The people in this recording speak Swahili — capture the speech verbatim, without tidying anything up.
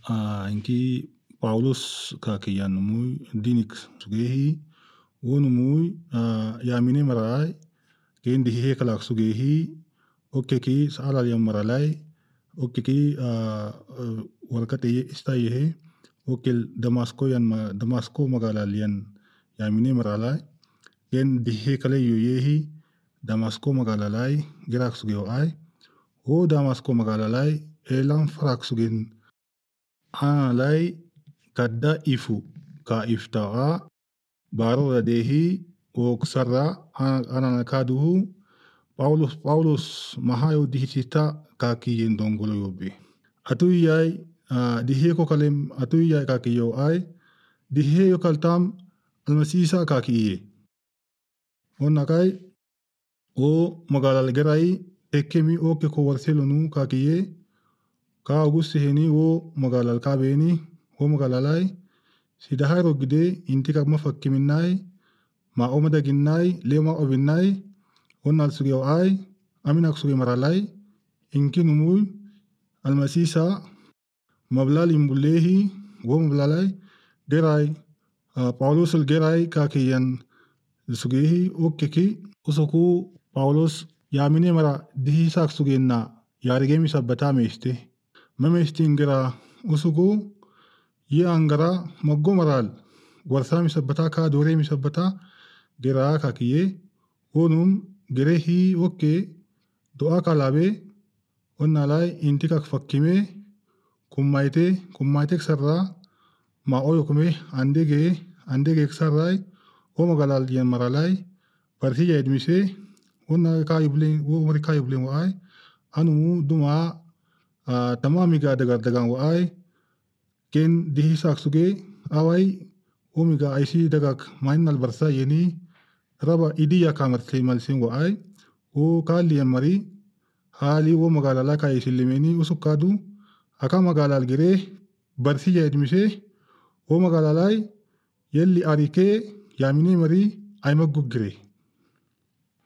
Ah, inki Paulus kakiyan mui dinik sugehi wonu mui ah, yamine marai ken dihe kalak sugehi oke ki sala yang maralai oke ki ah, ah, warkat ye istayehe oke Damasko yan ma Damasko magalalian yamine maralai ken dihe kale yoyehi Damasko magalalai gerak sugeo ai o Damasko magalalai elang farak sugen alai kadda ifu ka iftaa baro dehi o ksara ana kaduhu Paulus Paulus mahayo dihisita kaki yendongolo yobe atu yai uh, dihe ko kalem atu yai kaki yo ai dihe yo kaltam almasisa kaki ye onakai o magalal gerai ekemi o ke ko warselonu kaki ye ka augusti heni o magalal kabeni o magalalai sidahai rogide inti kak mafakiminai ma o madaginnai lema obinnai onal sugeo ai aminak suge maralai inki numui almasisa mablal imbulehi wo mablalai gerai uh, Paulus gerai kakiyan sugehi okeki usoku Paulus yamine mara dihisak sugenna yarigemi sabbata meiste memesti ingera usuku ye angara maggo maral warsa misabbata ka dore misabbata gera kakiye onum gerehi oke doa kalabe onnalai inti kak fakkime kummaite kummaitek sarra ma oyokume andege andege sarrai o magalal yan maralai parhiya edmise onna kayuble wo mari kayuble wa ai anu duma uh, tamamiga dagar dagang wa ai ken dihisak suge awai omiga aisi dagak mainal barsa yeni raba idiya kamartay malsin wa ai o kali yan mari hali wo magalala kay silimeni usukadu aka magalal gere barsiya edmise o magalalai yelli arike yamine mari ay maggugire